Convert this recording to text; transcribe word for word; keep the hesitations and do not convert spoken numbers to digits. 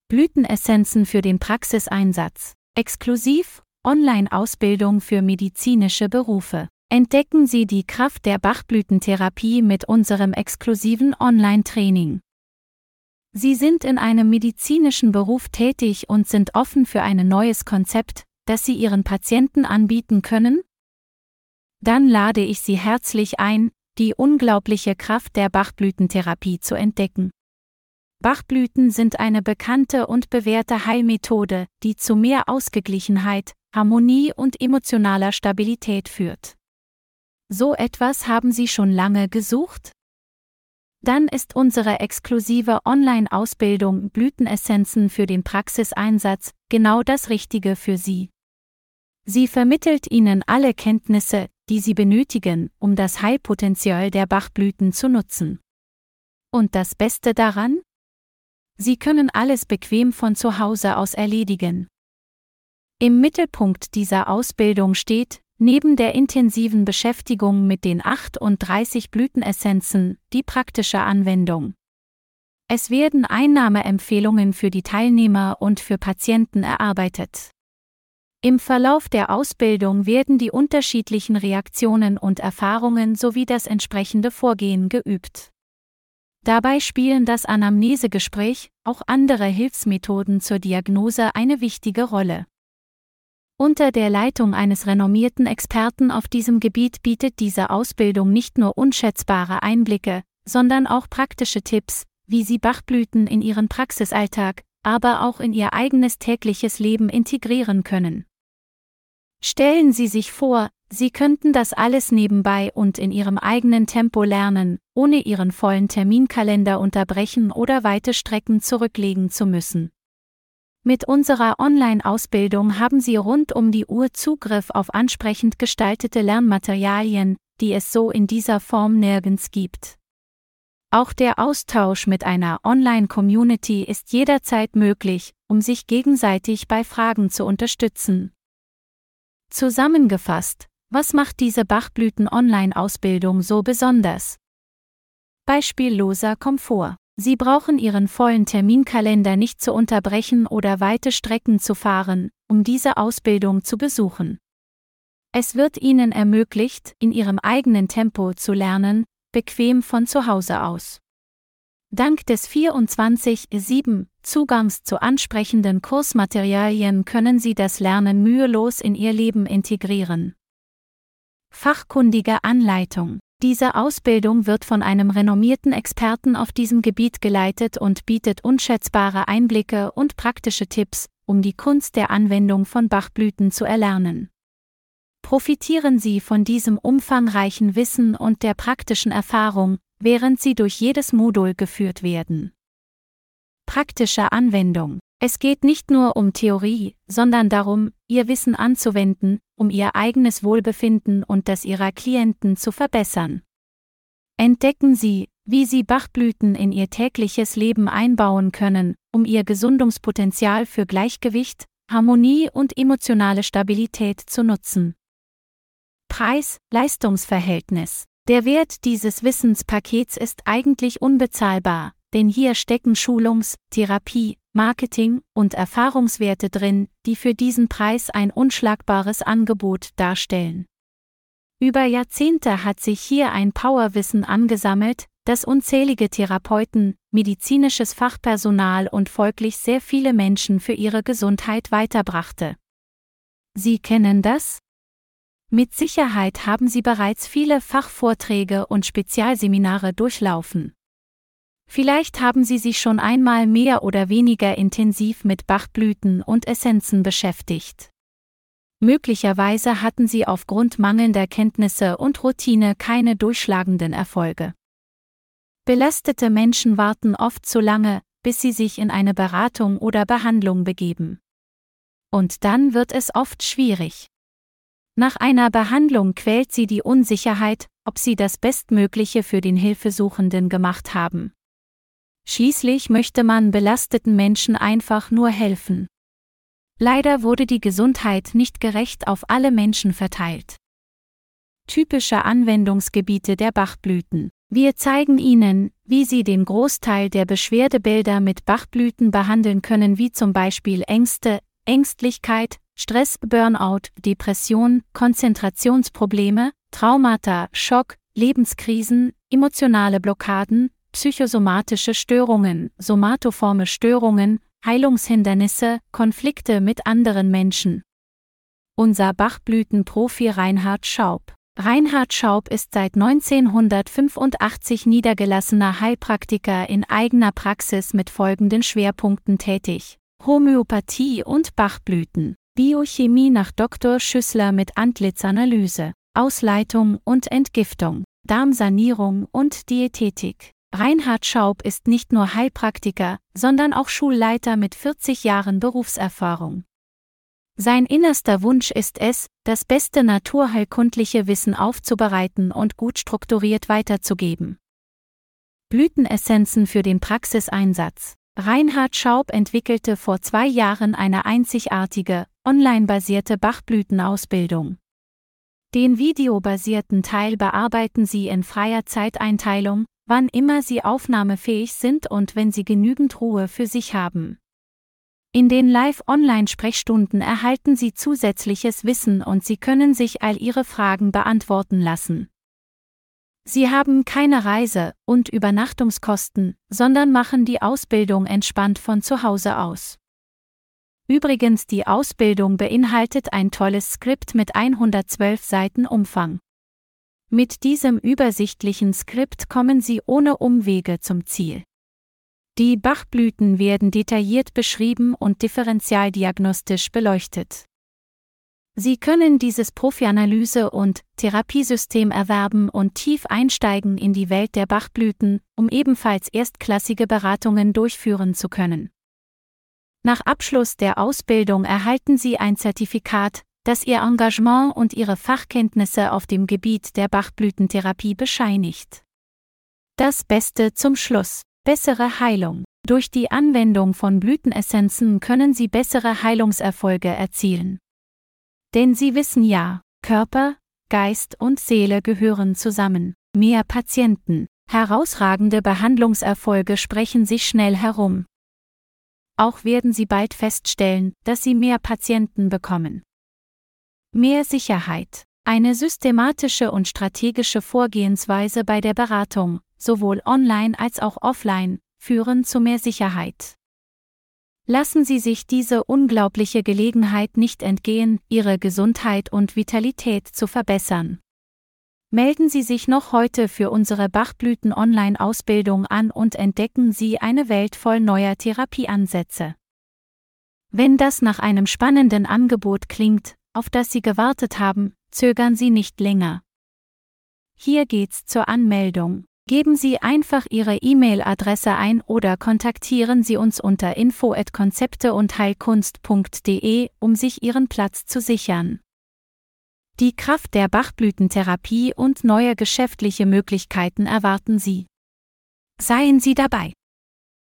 Blütenessenzen für den Praxiseinsatz. Exklusiv, Online-Ausbildung für medizinische Berufe. Entdecken Sie die Kraft der Bachblütentherapie mit unserem exklusiven Online-Training. Sie sind in einem medizinischen Beruf tätig und sind offen für ein neues Konzept, das Sie Ihren Patienten anbieten können? Dann lade ich Sie herzlich ein, die unglaubliche Kraft der Bachblütentherapie zu entdecken. Bachblüten sind eine bekannte und bewährte Heilmethode, die zu mehr Ausgeglichenheit, Harmonie und emotionaler Stabilität führt. So etwas haben Sie schon lange gesucht? Dann ist unsere exklusive Online-Ausbildung Blütenessenzen für den Praxiseinsatz genau das Richtige für Sie. Sie vermittelt Ihnen alle Kenntnisse, die Sie benötigen, um das Heilpotenzial der Bachblüten zu nutzen. Und das Beste daran? Sie können alles bequem von zu Hause aus erledigen. Im Mittelpunkt dieser Ausbildung steht, neben der intensiven Beschäftigung mit den achtunddreißig Blütenessenzen, die praktische Anwendung. Es werden Einnahmeempfehlungen für die Teilnehmer und für Patienten erarbeitet. Im Verlauf der Ausbildung werden die unterschiedlichen Reaktionen und Erfahrungen sowie das entsprechende Vorgehen geübt. Dabei spielen das Anamnesegespräch, auch andere Hilfsmethoden zur Diagnose eine wichtige Rolle. Unter der Leitung eines renommierten Experten auf diesem Gebiet bietet diese Ausbildung nicht nur unschätzbare Einblicke, sondern auch praktische Tipps, wie Sie Bachblüten in Ihren Praxisalltag, aber auch in Ihr eigenes tägliches Leben integrieren können. Stellen Sie sich vor, Sie könnten das alles nebenbei und in Ihrem eigenen Tempo lernen, ohne Ihren vollen Terminkalender unterbrechen oder weite Strecken zurücklegen zu müssen. Mit unserer Online-Ausbildung haben Sie rund um die Uhr Zugriff auf ansprechend gestaltete Lernmaterialien, die es so in dieser Form nirgends gibt. Auch der Austausch mit einer Online-Community ist jederzeit möglich, um sich gegenseitig bei Fragen zu unterstützen. Zusammengefasst, was macht diese Bachblüten-Online-Ausbildung so besonders? Beispielloser Komfort. Sie brauchen Ihren vollen Terminkalender nicht zu unterbrechen oder weite Strecken zu fahren, um diese Ausbildung zu besuchen. Es wird Ihnen ermöglicht, in Ihrem eigenen Tempo zu lernen, bequem von zu Hause aus. Dank des vierundzwanzig sieben Zugangs zu ansprechenden Kursmaterialien können Sie das Lernen mühelos in Ihr Leben integrieren. Fachkundige Anleitung. Diese Ausbildung wird von einem renommierten Experten auf diesem Gebiet geleitet und bietet unschätzbare Einblicke und praktische Tipps, um die Kunst der Anwendung von Bachblüten zu erlernen. Profitieren Sie von diesem umfangreichen Wissen und der praktischen Erfahrung, während Sie durch jedes Modul geführt werden. Praktische Anwendung. Es geht nicht nur um Theorie, sondern darum, Ihr Wissen anzuwenden, um Ihr eigenes Wohlbefinden und das Ihrer Klienten zu verbessern. Entdecken Sie, wie Sie Bachblüten in Ihr tägliches Leben einbauen können, um Ihr Gesundungspotenzial für Gleichgewicht, Harmonie und emotionale Stabilität zu nutzen. Preis-Leistungsverhältnis. Der Wert dieses Wissenspakets ist eigentlich unbezahlbar, denn hier stecken Schulungs-, Therapie-, Marketing- und Erfahrungswerte drin, die für diesen Preis ein unschlagbares Angebot darstellen. Über Jahrzehnte hat sich hier ein Powerwissen angesammelt, das unzählige Therapeuten, medizinisches Fachpersonal und folglich sehr viele Menschen für ihre Gesundheit weiterbrachte. Sie kennen das? Mit Sicherheit haben Sie bereits viele Fachvorträge und Spezialseminare durchlaufen. Vielleicht haben Sie sich schon einmal mehr oder weniger intensiv mit Bachblüten und Essenzen beschäftigt. Möglicherweise hatten Sie aufgrund mangelnder Kenntnisse und Routine keine durchschlagenden Erfolge. Belastete Menschen warten oft zu lange, bis sie sich in eine Beratung oder Behandlung begeben. Und dann wird es oft schwierig. Nach einer Behandlung quält sie die Unsicherheit, ob sie das Bestmögliche für den Hilfesuchenden gemacht haben. Schließlich möchte man belasteten Menschen einfach nur helfen. Leider wurde die Gesundheit nicht gerecht auf alle Menschen verteilt. Typische Anwendungsgebiete der Bachblüten. Wir zeigen Ihnen, wie Sie den Großteil der Beschwerdebilder mit Bachblüten behandeln können, wie zum Beispiel Ängste, Ängstlichkeit, Stress, Burnout, Depression, Konzentrationsprobleme, Traumata, Schock, Lebenskrisen, emotionale Blockaden, psychosomatische Störungen, somatoforme Störungen, Heilungshindernisse, Konflikte mit anderen Menschen. Unser Bachblütenprofi Reinhard Schaub. Reinhard Schaub ist seit neunzehnhundertfünfundachtzig niedergelassener Heilpraktiker in eigener Praxis mit folgenden Schwerpunkten tätig: Homöopathie und Bachblüten, Biochemie nach Doktor Schüssler mit Antlitzanalyse, Ausleitung und Entgiftung, Darmsanierung und Diätetik. Reinhard Schaub ist nicht nur Heilpraktiker, sondern auch Schulleiter mit vierzig Jahren Berufserfahrung. Sein innerster Wunsch ist es, das beste naturheilkundliche Wissen aufzubereiten und gut strukturiert weiterzugeben. Blütenessenzen für den Praxiseinsatz. Reinhard Schaub entwickelte vor zwei Jahren eine einzigartige, online-basierte Bachblütenausbildung. Den videobasierten Teil bearbeiten Sie in freier Zeiteinteilung, wann immer Sie aufnahmefähig sind und wenn Sie genügend Ruhe für sich haben. In den Live-Online-Sprechstunden erhalten Sie zusätzliches Wissen und Sie können sich all Ihre Fragen beantworten lassen. Sie haben keine Reise- und Übernachtungskosten, sondern machen die Ausbildung entspannt von zu Hause aus. Übrigens, die Ausbildung beinhaltet ein tolles Skript mit hundertzwölf Seiten Umfang. Mit diesem übersichtlichen Skript kommen Sie ohne Umwege zum Ziel. Die Bachblüten werden detailliert beschrieben und differentialdiagnostisch beleuchtet. Sie können dieses Profi-Analyse- und Therapiesystem erwerben und tief einsteigen in die Welt der Bachblüten, um ebenfalls erstklassige Beratungen durchführen zu können. Nach Abschluss der Ausbildung erhalten Sie ein Zertifikat, das Ihr Engagement und Ihre Fachkenntnisse auf dem Gebiet der Bachblütentherapie bescheinigt. Das Beste zum Schluss: bessere Heilung. Durch die Anwendung von Blütenessenzen können Sie bessere Heilungserfolge erzielen. Denn Sie wissen ja, Körper, Geist und Seele gehören zusammen. Mehr Patienten, herausragende Behandlungserfolge sprechen sich schnell herum. Auch werden Sie bald feststellen, dass Sie mehr Patienten bekommen. Mehr Sicherheit. Eine systematische und strategische Vorgehensweise bei der Beratung, sowohl online als auch offline, führen zu mehr Sicherheit. Lassen Sie sich diese unglaubliche Gelegenheit nicht entgehen, Ihre Gesundheit und Vitalität zu verbessern. Melden Sie sich noch heute für unsere Bachblüten-Online-Ausbildung an und entdecken Sie eine Welt voll neuer Therapieansätze. Wenn das nach einem spannenden Angebot klingt, auf das Sie gewartet haben, zögern Sie nicht länger. Hier geht's zur Anmeldung. Geben Sie einfach Ihre E-Mail-Adresse ein oder kontaktieren Sie uns unter info at konzepte und heilkunst punkt de, um sich Ihren Platz zu sichern. Die Kraft der Bachblütentherapie und neue geschäftliche Möglichkeiten erwarten Sie. Seien Sie dabei!